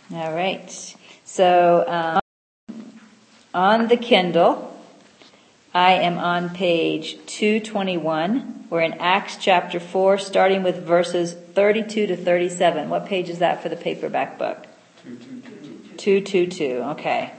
All right. So on the Kindle, I am on page 221. We're in Acts chapter 4, starting with verses 32 to 37. What page is that for the paperback book? 222. Okay.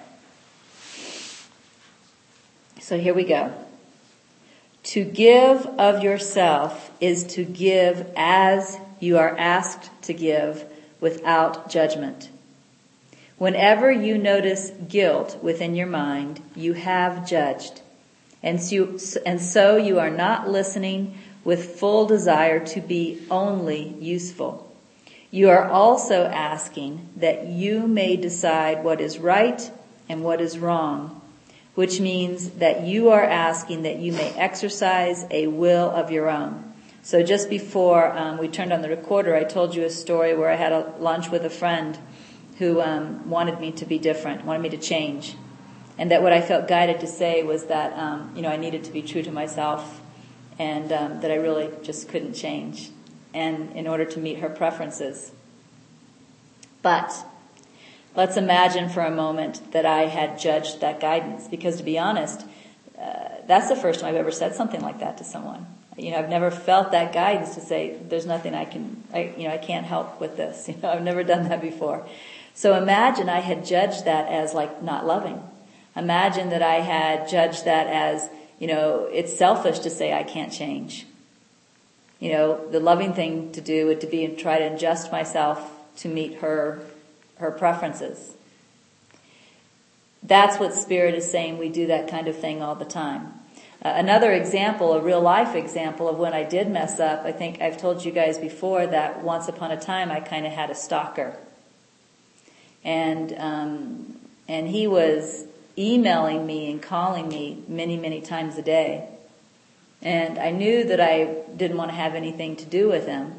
So here we go. To give of yourself is to give as you are asked to give, without judgment. Whenever you notice guilt within your mind, you have judged. And so you are not listening with full desire to be only useful. You are also asking that you may decide what is right and what is wrong, which means that you are asking that you may exercise a will of your own. So just before we turned on the recorder, I told you a story where I had a lunch with a friend who wanted me to be different, wanted me to change. And that what I felt guided to say was that, I needed to be true to myself and that I really just couldn't change and in order to meet her preferences. But let's imagine for a moment that I had judged that guidance, because to be honest, that's the first time I've ever said something like that to someone. I've never felt that guidance to say, there's nothing I can't help with this. I've never done that before. So imagine I had judged that as like not loving. Imagine that I had judged that as, it's selfish to say I can't change. The loving thing to do would to be and try to adjust myself to meet her preferences. That's what Spirit is saying. We do that kind of thing all the time. Another example, a real life example of when I did mess up, I think I've told you guys before that once upon a time I kind of had a stalker. And he was emailing me and calling me many, many times a day. And I knew that I didn't want to have anything to do with him.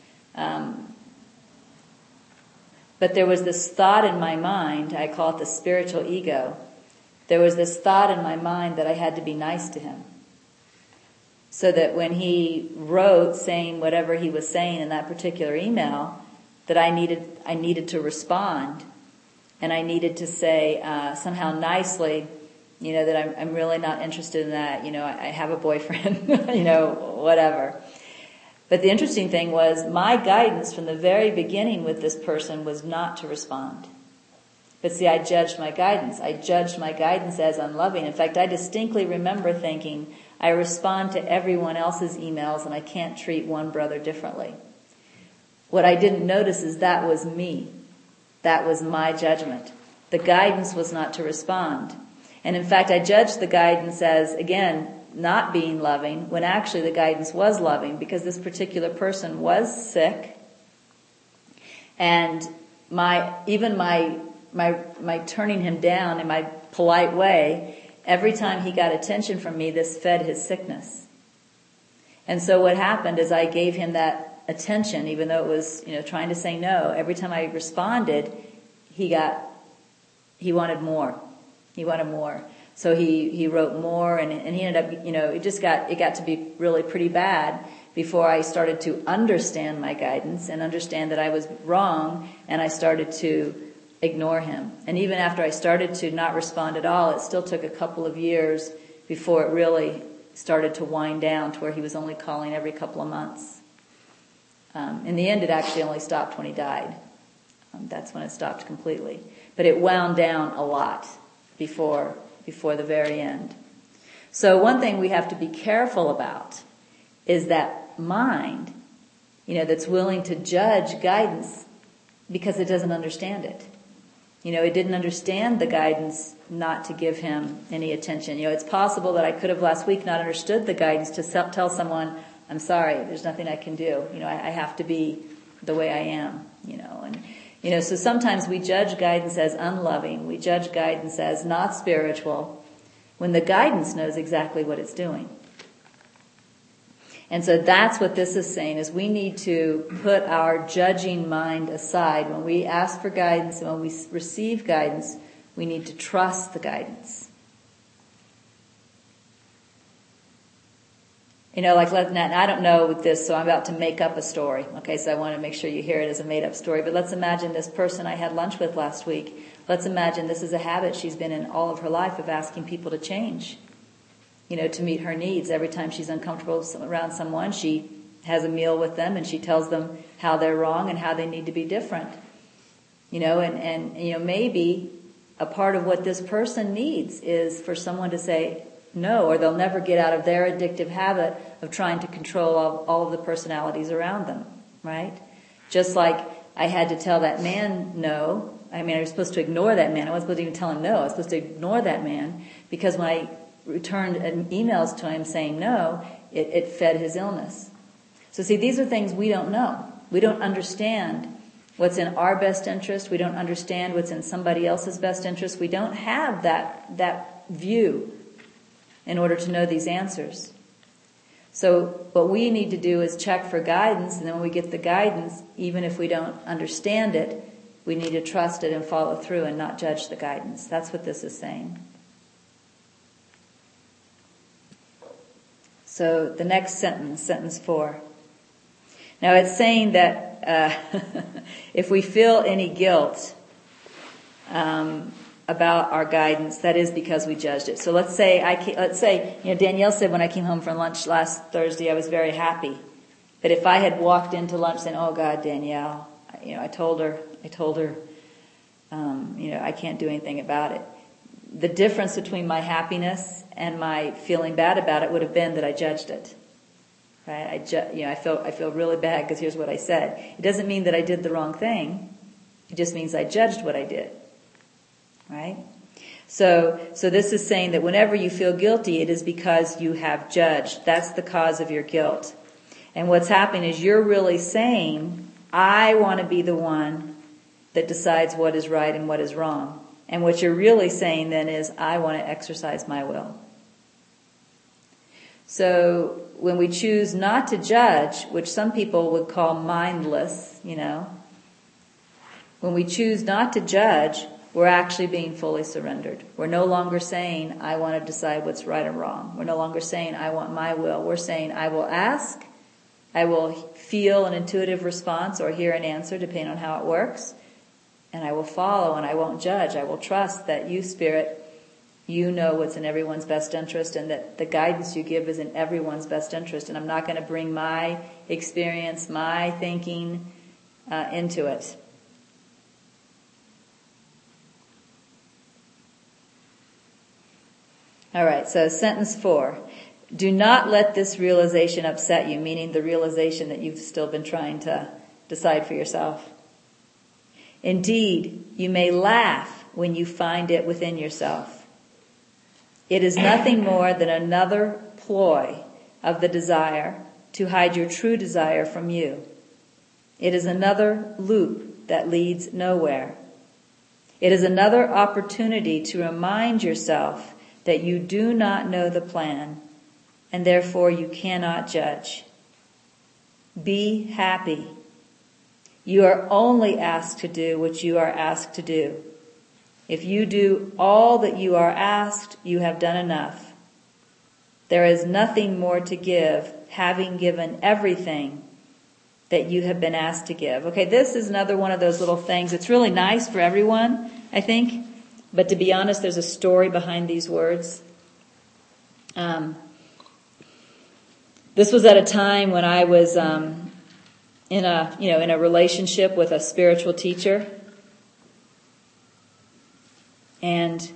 But there was this thought in my mind, I call it the spiritual ego. There was this thought in my mind that I had to be nice to him. So that when he wrote saying whatever he was saying in that particular email, that I needed to respond. And I needed to say somehow nicely, that I'm really not interested in that. I have a boyfriend, whatever. But the interesting thing was my guidance from the very beginning with this person was not to respond. But see, I judged my guidance. I judged my guidance as unloving. In fact, I distinctly remember thinking, I respond to everyone else's emails and I can't treat one brother differently. What I didn't notice is that was me. That was my judgment. The guidance was not to respond. And in fact, I judged the guidance as, again, not being loving, when actually the guidance was loving, because this particular person was sick. And my turning him down in my polite way, every time he got attention from me, this fed his sickness. And so what happened is I gave him that attention, even though it was, trying to say no. Every time I responded, he wanted more. He wanted more. So he wrote more and he ended up, it got to be really pretty bad before I started to understand my guidance and understand that I was wrong, and I started to ignore him. And even after I started to not respond at all, it still took a couple of years before it really started to wind down to where he was only calling every couple of months. In the end, it actually only stopped when he died. That's when it stopped completely. But it wound down a lot before the very end. So one thing we have to be careful about is that mind, that's willing to judge guidance because it doesn't understand it. It didn't understand the guidance not to give him any attention. It's possible that I could have last week not understood the guidance to tell someone, I'm sorry, there's nothing I can do. I have to be the way I am, and so sometimes we judge guidance as unloving. We judge guidance as not spiritual when the guidance knows exactly what it's doing. And so that's what this is saying, is we need to put our judging mind aside. When we ask for guidance and when we receive guidance, we need to trust the guidance. I don't know with this, so I'm about to make up a story. Okay, so I want to make sure you hear it as a made up story. But let's imagine this person I had lunch with last week. Let's imagine this is a habit she's been in all of her life of asking people to change, to meet her needs. Every time she's uncomfortable around someone, she has a meal with them and she tells them how they're wrong and how they need to be different. Maybe a part of what this person needs is for someone to say no, or they'll never get out of their addictive habit of trying to control all of the personalities around them, right? Just like I had to tell that man no. I was supposed to ignore that man. I wasn't supposed to even tell him no. I was supposed to ignore that man because when I returned emails to him saying no, it fed his illness. So see, these are things we don't know. We don't understand what's in our best interest. We don't understand what's in somebody else's best interest. We don't have that view in order to know these answers. So what we need to do is check for guidance, and then when we get the guidance, even if we don't understand it, we need to trust it and follow through and not judge the guidance. That's what this is saying. So the next sentence, sentence 4. Now it's saying that if we feel any guilt about our guidance, that is because we judged it. So let's say Danielle said when I came home from lunch last Thursday, I was very happy. But if I had walked into lunch saying, "Oh God, Danielle, I told her, I can't do anything about it," the difference between my happiness and my feeling bad about it would have been that I judged it. Right? I feel really bad because here's what I said. It doesn't mean that I did the wrong thing. It just means I judged what I did. Right? So this is saying that whenever you feel guilty, it is because you have judged. That's the cause of your guilt. And what's happening is you're really saying, I want to be the one that decides what is right and what is wrong. And what you're really saying then is, I want to exercise my will. So when we choose not to judge, which some people would call mindless, when we choose not to judge, we're actually being fully surrendered. We're no longer saying, I want to decide what's right or wrong. We're no longer saying, I want my will. We're saying, I will ask, I will feel an intuitive response or hear an answer depending on how it works, and I will follow and I won't judge. I will trust that you, Spirit, you know what's in everyone's best interest and that the guidance you give is in everyone's best interest, and I'm not going to bring my experience, my thinking into it. All right, so sentence 4. Do not let this realization upset you, meaning the realization that you've still been trying to decide for yourself. Indeed, you may laugh when you find it within yourself. It is nothing more than another ploy of the desire to hide your true desire from you. It is another loop that leads nowhere. It is another opportunity to remind yourself that you do not know the plan, and therefore you cannot judge. Be happy. You are only asked to do what you are asked to do. If you do all that you are asked, you have done enough. There is nothing more to give, having given everything that you have been asked to give. Okay, this is another one of those little things. It's really nice for everyone, I think. But to be honest, there's a story behind these words. This was at a time when I was in a relationship with a spiritual teacher, and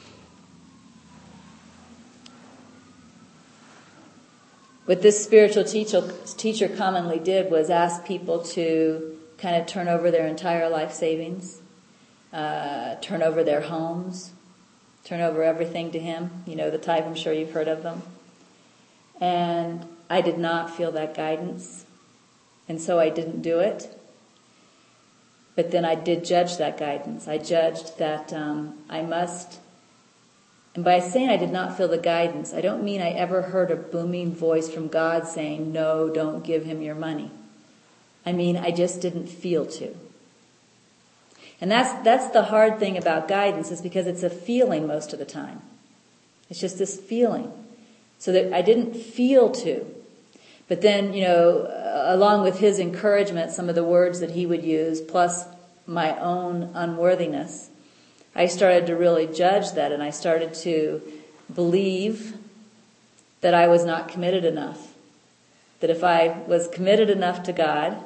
what this spiritual teacher commonly did was ask people to kind of turn over their entire life savings. Turn over their homes, turn over everything to him. The type, I'm sure you've heard of them. And I did not feel that guidance, and so I didn't do it. But then I did judge that guidance. I judged that I must, and by saying I did not feel the guidance, I don't mean I ever heard a booming voice from God saying, no, don't give him your money. I mean, I just didn't feel to. And that's the hard thing about guidance, is because it's a feeling most of the time. It's just this feeling. So that I didn't feel to. But then, along with his encouragement, some of the words that he would use, plus my own unworthiness, I started to really judge that, and I started to believe that I was not committed enough. That if I was committed enough to God,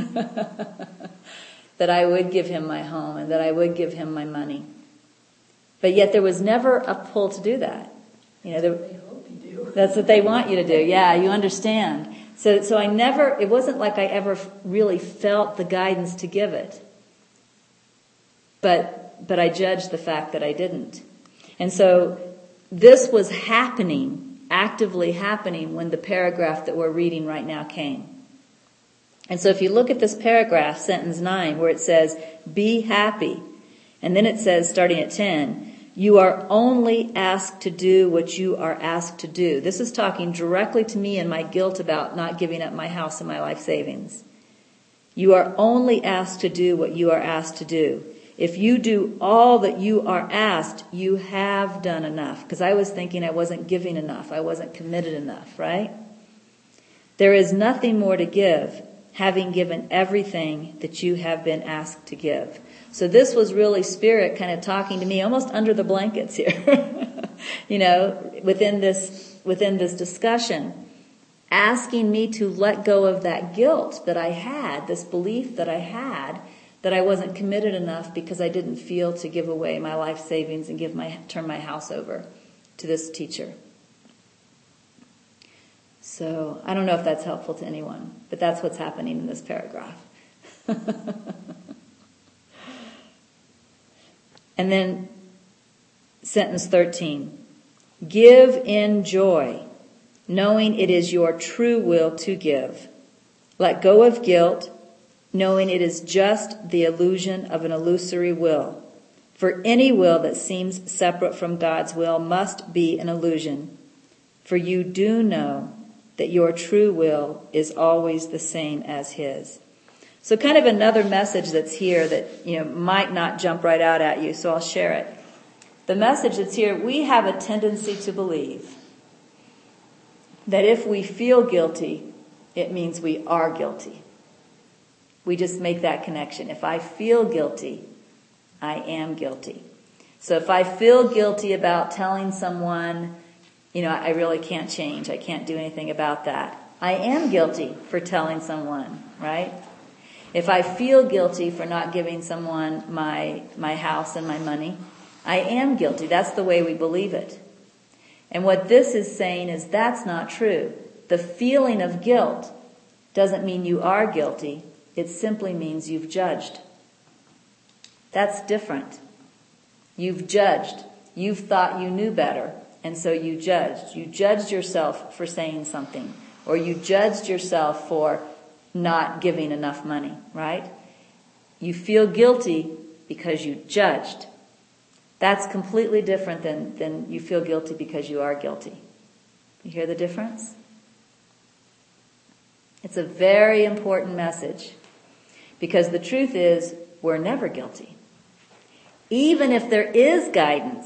that I would give him my home and that I would give him my money. But yet there was never a pull to do that. They hope you do. That's what they want you to do. Yeah, you understand. So it wasn't like I ever really felt the guidance to give it. But I judged the fact that I didn't. And so this was actively happening when the paragraph that we're reading right now came. And so if you look at this paragraph, sentence 9, where it says, be happy. And then it says, starting at 10, you are only asked to do what you are asked to do. This is talking directly to me and my guilt about not giving up my house and my life savings. You are only asked to do what you are asked to do. If you do all that you are asked, you have done enough. Because I was thinking I wasn't giving enough. I wasn't committed enough, right? There is nothing more to give, having given everything that you have been asked to give. So this was really Spirit kind of talking to me almost under the blankets here, within this discussion, asking me to let go of that guilt that I had, this belief that I had, that I wasn't committed enough because I didn't feel to give away my life savings and turn my house over to this teacher. So I don't know if that's helpful to anyone, but that's what's happening in this paragraph. And then sentence 13. Give in joy, knowing it is your true will to give. Let go of guilt, knowing it is just the illusion of an illusory will. For any will that seems separate from God's will must be an illusion. For you do know that your true will is always the same as his. So kind of another message that's here that, might not jump right out at you, so I'll share it. The message that's here, we have a tendency to believe that if we feel guilty, it means we are guilty. We just make that connection. If I feel guilty, I am guilty. So if I feel guilty about telling someone, I really can't change, I can't do anything about that, I am guilty for telling someone, right? If I feel guilty for not giving someone my house and my money, I am guilty. That's the way we believe it. And what this is saying is that's not true. The feeling of guilt doesn't mean you are guilty. It simply means you've judged. That's different. You've judged. You've thought you knew better, and so you judged. You judged yourself for saying something, or you judged yourself for not giving enough money, right? You feel guilty because you judged. That's completely different than you feel guilty because you are guilty. You hear the difference? It's a very important message, because the truth is we're never guilty. Even if there is guidance,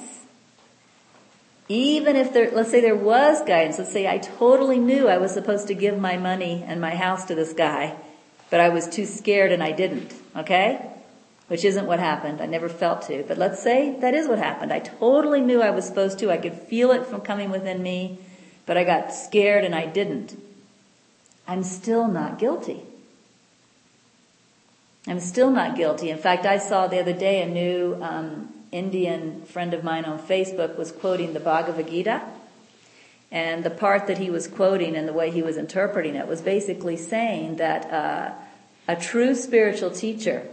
let's say there was guidance, let's say I totally knew I was supposed to give my money and my house to this guy, but I was too scared and I didn't, okay? Which isn't what happened. I never felt to. But let's say that is what happened. I totally knew I was supposed to. I could feel it from coming within me, but I got scared and I didn't. I'm still not guilty. I'm still not guilty. In fact, I saw the other day a new Indian friend of mine on Facebook was quoting the Bhagavad Gita. And the part that he was quoting and the way he was interpreting it was basically saying that a true spiritual teacher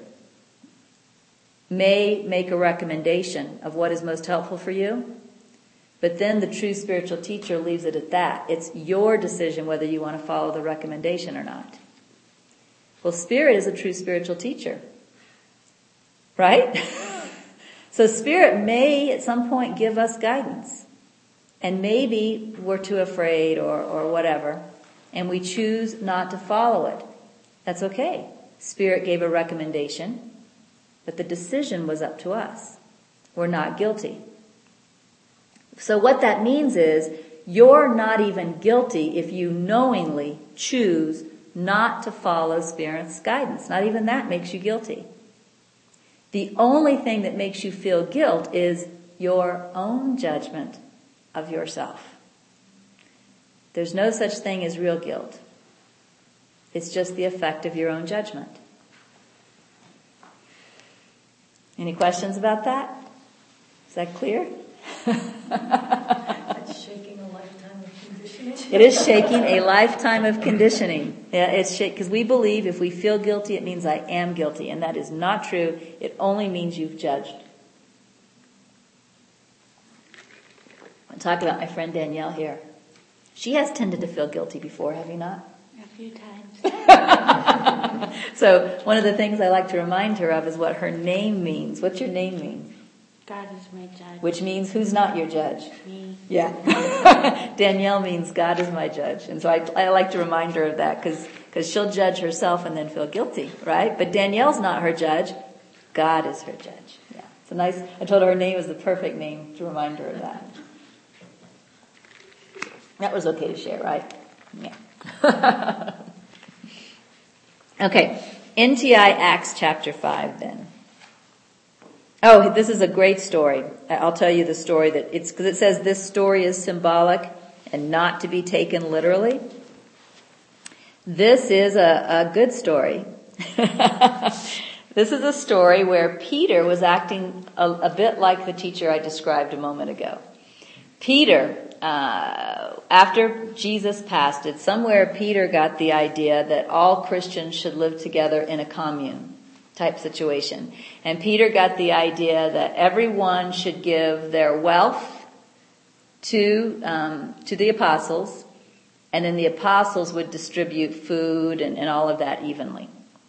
may make a recommendation of what is most helpful for you, but then the true spiritual teacher leaves it at that. It's your decision whether you want to follow the recommendation or not. Well, Spirit is a true spiritual teacher, right? So Spirit may at some point give us guidance, and maybe we're too afraid or whatever, and we choose not to follow it. That's okay. Spirit gave a recommendation, but the decision was up to us. We're not guilty. So what that means is You're not even guilty if you knowingly choose not to follow Spirit's guidance. Not even that makes you guilty. The only thing that makes you feel guilt is your own judgment of yourself. There's no such thing as real guilt. It's just the effect of your own judgment. Any questions about that? Is that clear? That's shaking a lifetime of conditioning. It is shaking a lifetime of conditioning. Yeah, it's because we believe if we feel guilty, it means I am guilty, and that is not true. It only means you've judged. I'll talk about my friend Danielle here. She has tended to feel guilty before, have you not? A few times. So one of the things I like to remind her of is what her name means. What's your name mean? God is my judge. Which means who's not your judge? Me. Yeah. Danielle means God is my judge. And so I like to remind her of that because she'll judge herself and then feel guilty, right? But Danielle's not her judge. God is her judge. Yeah. It's a nice, I told her her name was the perfect name to remind her of that. That was okay to share, right? Yeah. Okay. NTI Acts chapter 5 then. Oh, this is a great story. I'll tell you the story because it says this story is symbolic and not to be taken literally. This is a good story. This is a story where Peter was acting a bit like the teacher I described a moment ago. Peter, after Jesus passed it, somewhere Peter got the idea that all Christians should live together in a commune type situation. And Peter got the idea that everyone should give their wealth to the apostles, and then the apostles would distribute food and all of that evenly.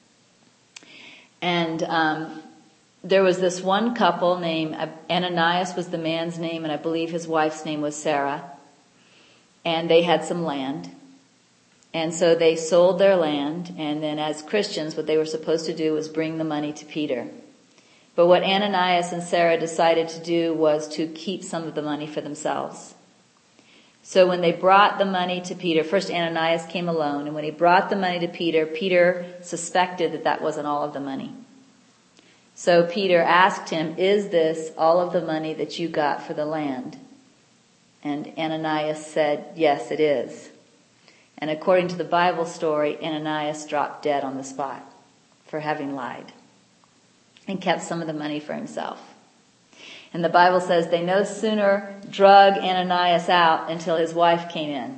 And there was this one couple named Ananias was the man's name, and I believe his wife's name was Sarah. And they had some land. And so they sold their land, and then as Christians, what they were supposed to do was bring the money to Peter. But what Ananias and Sarah decided to do was to keep some of the money for themselves. So when they brought the money to Peter, first Ananias came alone, and when he brought the money to Peter, Peter suspected that wasn't all of the money. So Peter asked him, "Is this all of the money that you got for the land?" And Ananias said, "Yes, it is." And according to the Bible story, Ananias dropped dead on the spot for having lied and kept some of the money for himself. And the Bible says they no sooner drug Ananias out until his wife came in.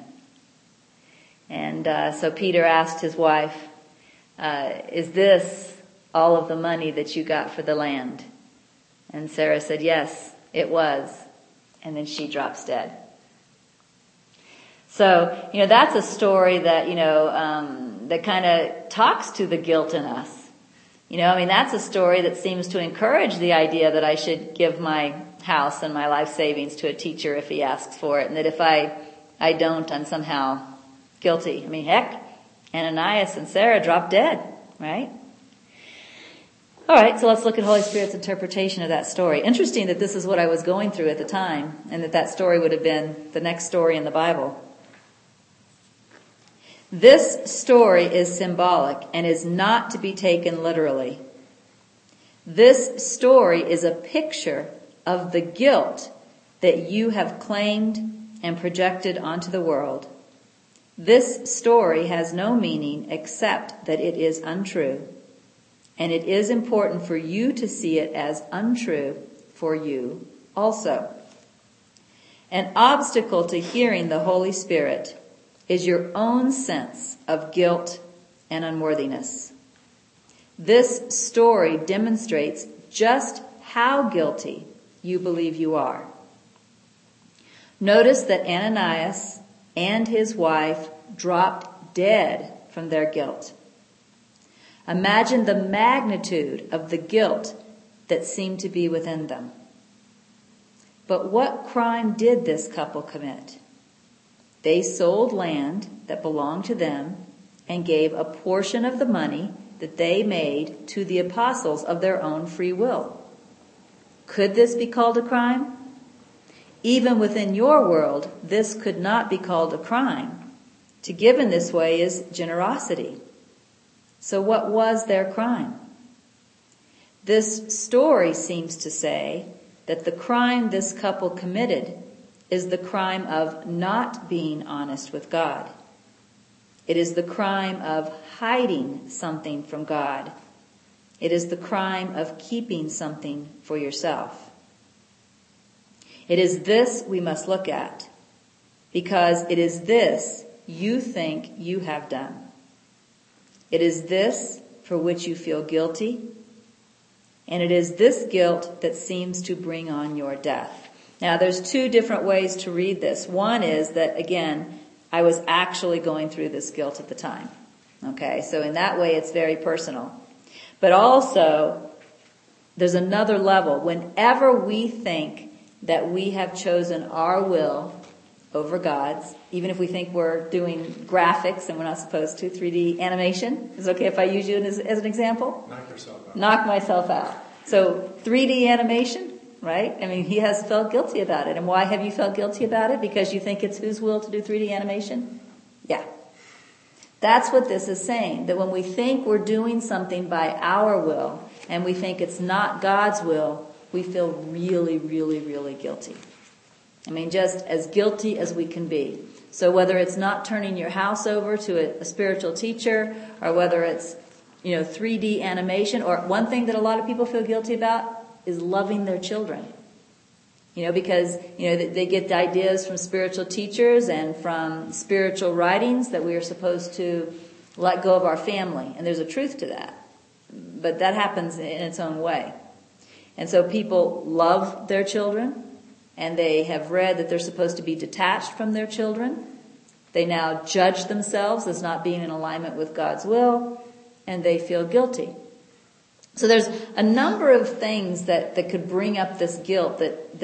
And so Peter asked his wife, "Is this all of the money that you got for the land?" And Sarah said, "Yes, it was." And then she drops dead. So, that's a story that, that kind of talks to the guilt in us. That's a story that seems to encourage the idea that I should give my house and my life savings to a teacher if he asks for it, and that if I don't, I'm somehow guilty. Heck, Ananias and Sarah dropped dead, right? All right, so let's look at Holy Spirit's interpretation of that story. Interesting that this is what I was going through at the time, and that story would have been the next story in the Bible. This story is symbolic and is not to be taken literally. This story is a picture of the guilt that you have claimed and projected onto the world. This story has no meaning except that it is untrue, and it is important for you to see it as untrue for you also. An obstacle to hearing the Holy Spirit is your own sense of guilt and unworthiness. This story demonstrates just how guilty you believe you are. Notice that Ananias and his wife dropped dead from their guilt. Imagine the magnitude of the guilt that seemed to be within them. But what crime did this couple commit? They sold land that belonged to them and gave a portion of the money that they made to the apostles of their own free will. Could this be called a crime? Even within your world, this could not be called a crime. To give in this way is generosity. So what was their crime? This story seems to say that the crime this couple committed is the crime of not being honest with God. It is the crime of hiding something from God. It is the crime of keeping something for yourself. It is this we must look at, because it is this you think you have done. It is this for which you feel guilty, and it is this guilt that seems to bring on your death. Now, there's two different ways to read this. One is that, again, I was actually going through this guilt at the time. Okay, so in that way it's very personal. But also, there's another level. Whenever we think that we have chosen our will over God's, even if we think we're doing graphics and we're not supposed to, 3D animation. Is it okay if I use you as an example? Knock yourself out. Knock myself out. So 3D animation, right? I mean, he has felt guilty about it. And why have you felt guilty about it? Because you think it's whose will to do 3D animation? Yeah. That's what this is saying, that when we think we're doing something by our will and we think it's not God's will, we feel really, really, really guilty. I mean, just as guilty as we can be. So whether it's not turning your house over to a spiritual teacher, or whether it's, 3D animation, or one thing that a lot of people feel guilty about is loving their children. Because, they get ideas from spiritual teachers and from spiritual writings that we are supposed to let go of our family. And there's a truth to that. But that happens in its own way. And so people love their children, and they have read that they're supposed to be detached from their children. They now judge themselves as not being in alignment with God's will, and they feel guilty. So there's a number of things that could bring up this guilt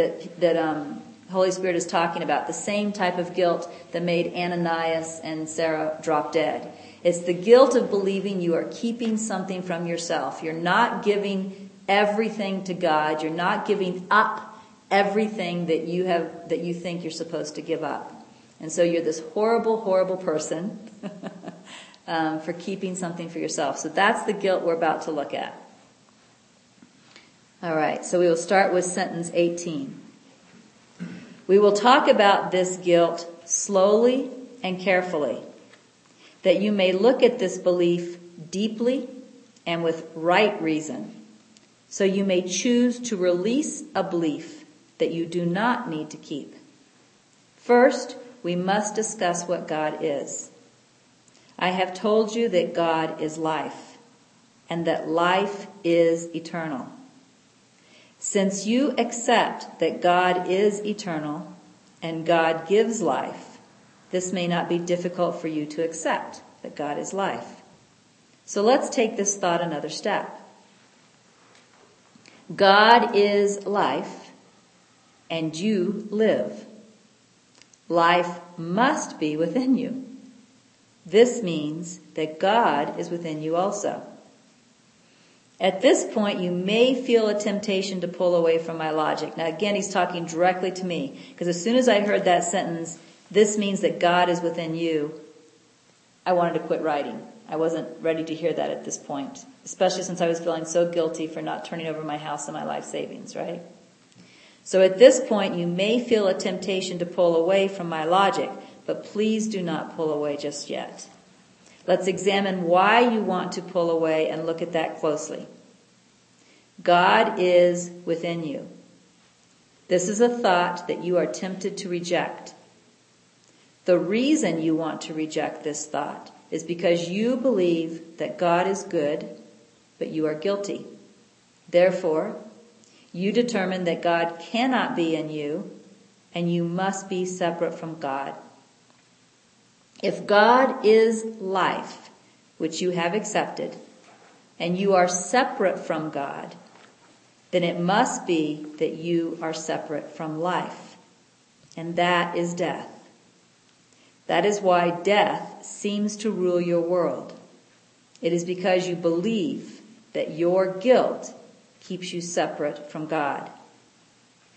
that Holy Spirit is talking about, the same type of guilt that made Ananias and Sarah drop dead. It's the guilt of believing you are keeping something from yourself. You're not giving everything to God. You're not giving up everything that you think you're supposed to give up. And so you're this horrible, horrible person for keeping something for yourself. So that's the guilt we're about to look at. All right, so we will start with sentence 18. We will talk about this guilt slowly and carefully, that you may look at this belief deeply and with right reason, so you may choose to release a belief that you do not need to keep. First, we must discuss what God is. I have told you that God is life, and that life is eternal. Since you accept that God is eternal and God gives life, this may not be difficult for you to accept that God is life. So let's take this thought another step. God is life, and you live. Life must be within you. This means that God is within you also. At this point, you may feel a temptation to pull away from my logic. Now again, he's talking directly to me, because as soon as I heard that sentence, this means that God is within you, I wanted to quit writing. I wasn't ready to hear that at this point, especially since I was feeling so guilty for not turning over my house and my life savings, right? So at this point, you may feel a temptation to pull away from my logic, but please do not pull away just yet. Let's examine why you want to pull away and look at that closely. God is within you. This is a thought that you are tempted to reject. The reason you want to reject this thought is because you believe that God is good, but you are guilty. Therefore, you determine that God cannot be in you, and you must be separate from God. If God is life, which you have accepted, and you are separate from God, then it must be that you are separate from life. And that is death. That is why death seems to rule your world. It is because you believe that your guilt keeps you separate from God.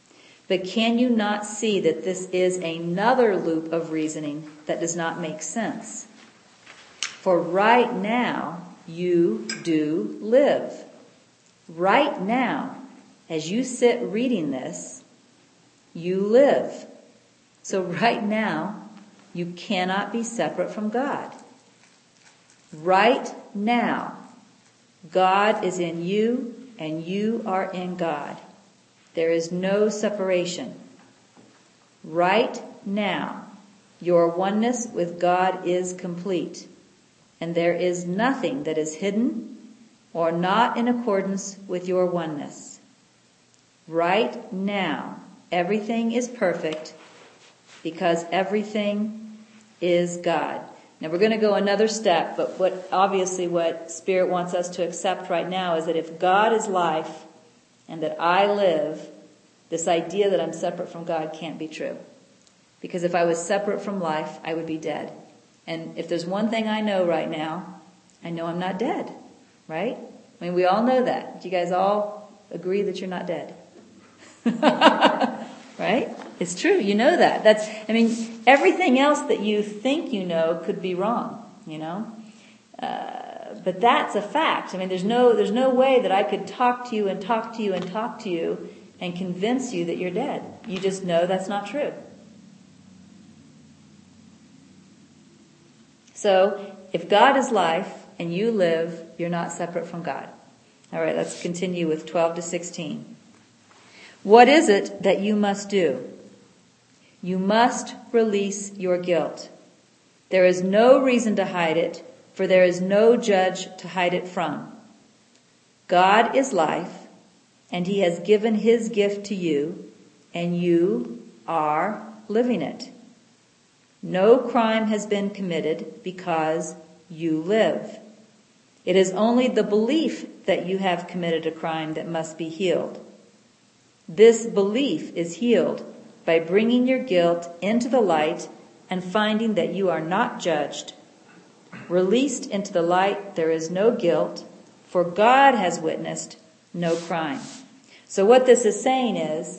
But can you not see that this is another loop of reasoning that does not make sense? For right now, you do live. Right now, as you sit reading this, you live. So right now, you cannot be separate from God. Right now, God is in you and you are in God. There is no separation. Right now, your oneness with God is complete, and there is nothing that is hidden or not in accordance with your oneness. Right now, everything is perfect because everything is God. Now we're going to go another step, but what Spirit wants us to accept right now is that if God is life and that I live, this idea that I'm separate from God can't be true. Because if I was separate from life, I would be dead. And if there's one thing I know right now, I know I'm not dead, right? I mean, we all know that. Do you guys all agree that you're not dead? Right? It's true. You know that. Everything else that you think you know could be wrong, but that's a fact. I mean, there's no way that I could talk to you and talk to you and talk to you and convince you that you're dead. You just know that's not true. So, if God is life and you live, you're not separate from God. All right, let's continue with 12 to 16. What is it that you must do? You must release your guilt. There is no reason to hide it, for there is no judge to hide it from. God is life, and He has given His gift to you, and you are living it. No crime has been committed because you live. It is only the belief that you have committed a crime that must be healed. This belief is healed by bringing your guilt into the light and finding that you are not judged. Released into the light, there is no guilt, for God has witnessed no crime. So what this is saying is,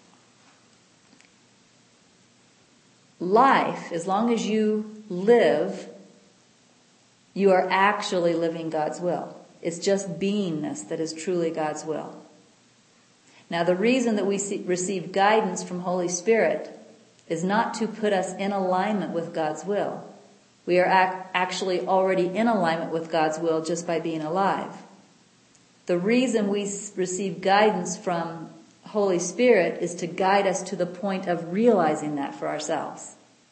life, as long as you live, you are actually living God's will. It's just beingness that is truly God's will. Now, the reason that we receive guidance from Holy Spirit is not to put us in alignment with God's will. We are actually already in alignment with God's will just by being alive. The reason we receive guidance from Holy Spirit is to guide us to the point of realizing that for ourselves.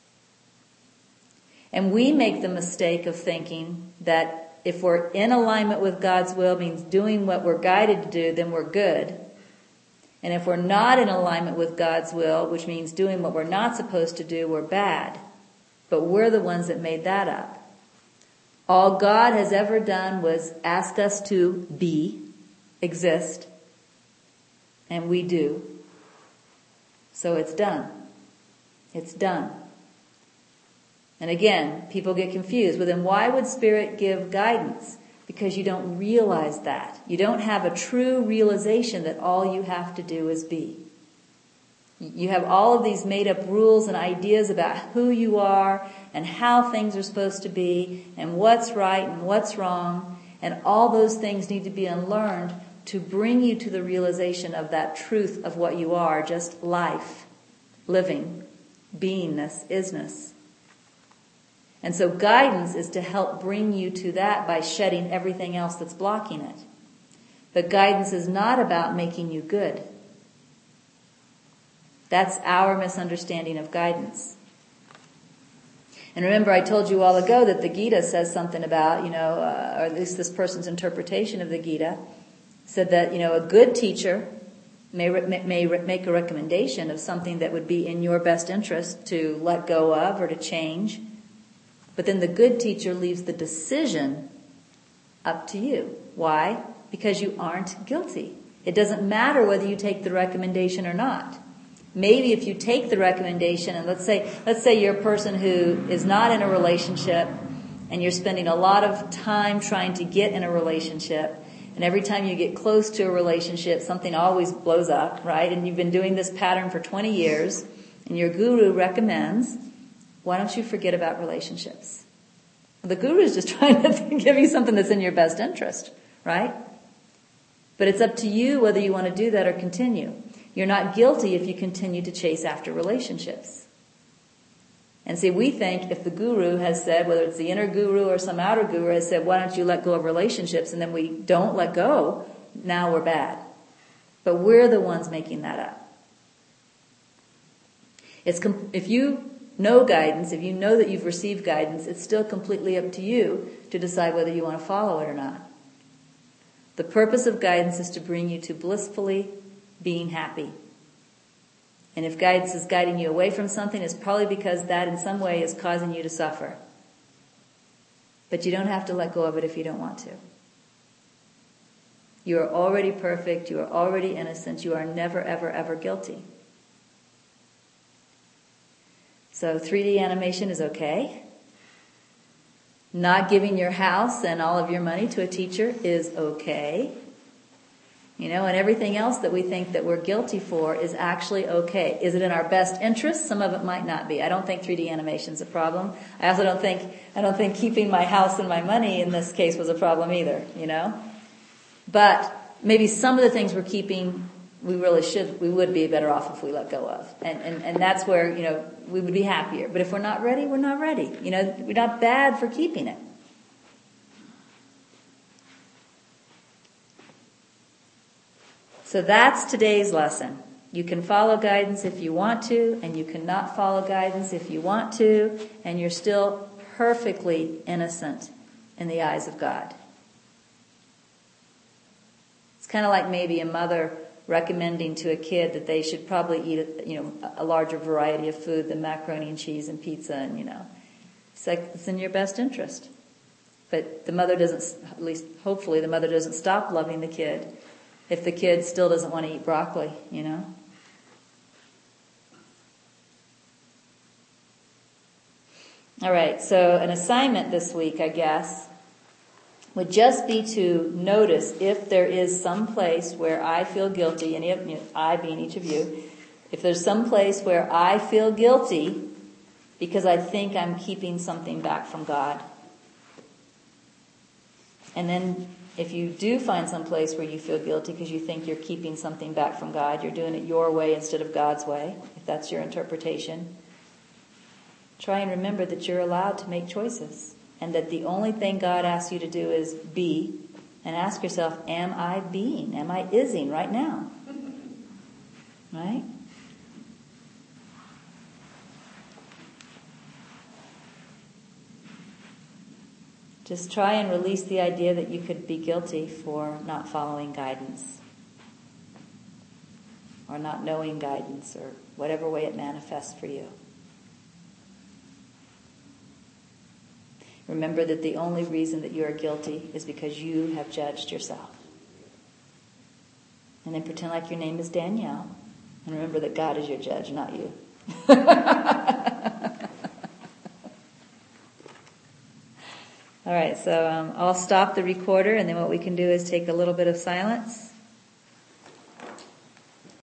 And we make the mistake of thinking that if we're in alignment with God's will means doing what we're guided to do, then we're good. And if we're not in alignment with God's will, which means doing what we're not supposed to do, we're bad. But we're the ones that made that up. All God has ever done was ask us to exist, and we do. So it's done. It's done. And again, people get confused. Well, then why would Spirit give guidance? Because you don't realize that. You don't have a true realization that all you have to do is be. You have all of these made up rules and ideas about who you are and how things are supposed to be and what's right and what's wrong. And all those things need to be unlearned to bring you to the realization of that truth of what you are, just life, living, beingness, isness. And so guidance is to help bring you to that by shedding everything else that's blocking it. But guidance is not about making you good. That's our misunderstanding of guidance. And remember, I told you a while ago that the Gita says something about, or at least this person's interpretation of the Gita, said that, a good teacher may make a recommendation of something that would be in your best interest to let go of or to change. But then the good teacher leaves the decision up to you. Why? Because you aren't guilty. It doesn't matter whether you take the recommendation or not. Maybe if you take the recommendation, and let's say you're a person who is not in a relationship and you're spending a lot of time trying to get in a relationship, And every time you get close to a relationship, something always blows up, right? And you've been doing this pattern for 20 years, and your guru recommends, why don't you forget about relationships? The guru is just trying to give you something that's in your best interest, right? But it's up to you whether you want to do that or continue. You're not guilty if you continue to chase after relationships. And see, we think if the guru has said, whether it's the inner guru or some outer guru has said, why don't you let go of relationships, and then we don't let go, now we're bad. But we're the ones making that up. If you know guidance, if you know that you've received guidance, it's still completely up to you to decide whether you want to follow it or not. The purpose of guidance is to bring you to blissfully being happy. And if guidance is guiding you away from something, it's probably because that in some way is causing you to suffer. But you don't have to let go of it if you don't want to. You are already perfect. You are already innocent. You are never, ever, ever guilty. So 3D animation is okay. Not giving your house and all of your money to a teacher is okay. And everything else that we think that we're guilty for is actually okay. Is it in our best interest? Some of it might not be. I don't think 3D animation is a problem. I also don't think keeping my house and my money in this case was a problem either, But maybe some of the things we're keeping, we would be better off if we let go of. And that's where, we would be happier. But if we're not ready, we're not ready. We're not bad for keeping it. So that's today's lesson. You can follow guidance if you want to, and you cannot follow guidance if you want to, and you're still perfectly innocent in the eyes of God. It's kind of like maybe a mother recommending to a kid that they should probably eat, a larger variety of food than macaroni and cheese and pizza, and it's like it's in your best interest. But the mother doesn't, at least hopefully the mother doesn't stop loving the kid if the kid still doesn't want to eat broccoli, All right, so an assignment this week, I guess, would just be to notice if there is some place where I feel guilty, and I being each of you, if there's some place where I feel guilty because I think I'm keeping something back from God. And then if you do find some place where you feel guilty because you think you're keeping something back from God, you're doing it your way instead of God's way, if that's your interpretation, try and remember that you're allowed to make choices. And that the only thing God asks you to do is be, and ask yourself, am I being? Am I ising right now? Right? Just try and release the idea that you could be guilty for not following guidance, or not knowing guidance, or whatever way it manifests for you. Remember that the only reason that you are guilty is because you have judged yourself. And then pretend like your name is Danielle. And remember that God is your judge, not you. All right, so I'll stop the recorder, and then what we can do is take a little bit of silence.